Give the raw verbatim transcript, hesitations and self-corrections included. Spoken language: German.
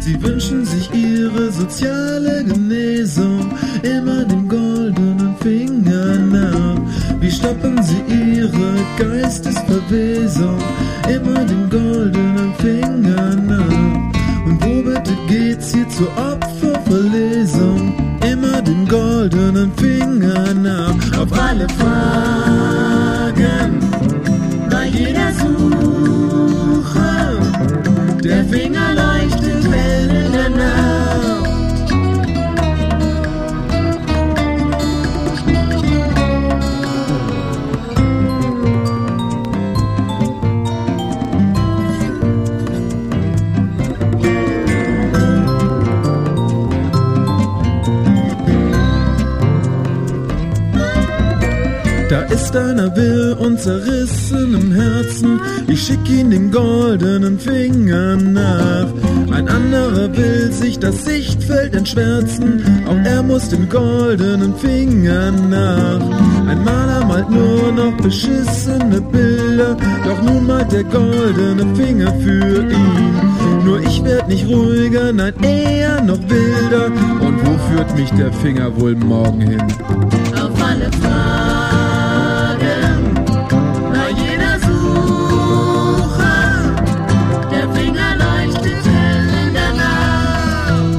Sie wünschen sich ihre soziale Genesung immer dem goldenen Finger nach. Wie stoppen sie ihre Geistesverwesung immer dem goldenen Finger nach? Und wo bitte geht's hier zur Opferverlesung immer dem goldenen Finger nach? Auf alle Fragen bei jeder Suche, der Finger leuchtet hell in der Nacht. Da ist einer will und zerrissen im Herzen, ich schick ihn dem goldenen Finger nach. Ein anderer will sich das Sichtfeld entschwärzen, auch er muss dem goldenen Finger nach. Ein Maler malt nur noch beschissene Bilder, doch nun malt der goldene Finger für ihn. Nur ich werd nicht ruhiger, nein eher noch wilder, und wo führt mich der Finger wohl morgen hin? Auf alle Fragen